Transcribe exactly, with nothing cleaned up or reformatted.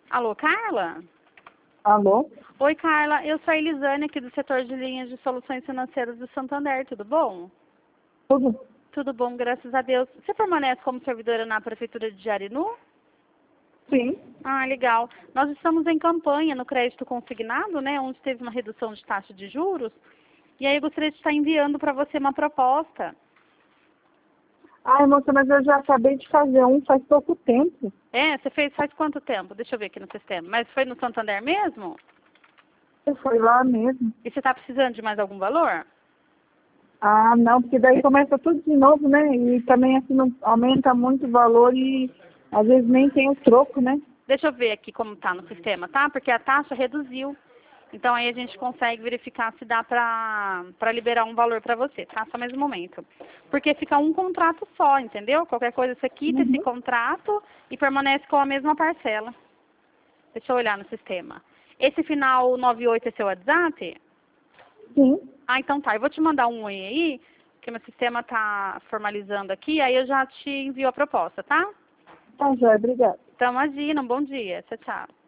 Alô, Carla? Alô? Oi, Carla. Eu sou a Elisane aqui do setor de linhas de soluções financeiras do Santander. Tudo bom? Tudo? Tudo bom, graças a Deus. Você permanece como servidora na Prefeitura de Jarinu? Sim. Ah, legal. Nós estamos em campanha no crédito consignado, né? Onde teve uma redução de taxa de juros. E aí eu gostaria de estar enviando para você uma proposta. Ai, moça, mas eu já acabei de fazer um faz pouco tempo. É, você fez faz quanto tempo? Deixa eu ver aqui no sistema. Mas foi no Santander mesmo? Foi lá mesmo. E você está precisando de mais algum valor? Ah, não, porque daí começa tudo de novo, né? E também assim não aumenta muito o valor e às vezes nem tem o troco, né? Deixa eu ver aqui como está no sistema, tá? Porque a taxa reduziu. Então aí a gente consegue verificar se dá para para liberar um valor para você, tá? Só mais um momento. Porque fica um contrato só, entendeu? Qualquer coisa você quita esse Uhum. contrato e permanece com a mesma parcela. Deixa eu olhar no sistema. Esse final noventa e oito é seu WhatsApp? Sim. Ah, então tá. Eu vou te mandar um oi aí, porque meu sistema tá formalizando aqui, aí eu já te envio a proposta, tá? Tá, joia, obrigada. Então imagina, um bom dia. Tchau, tchau.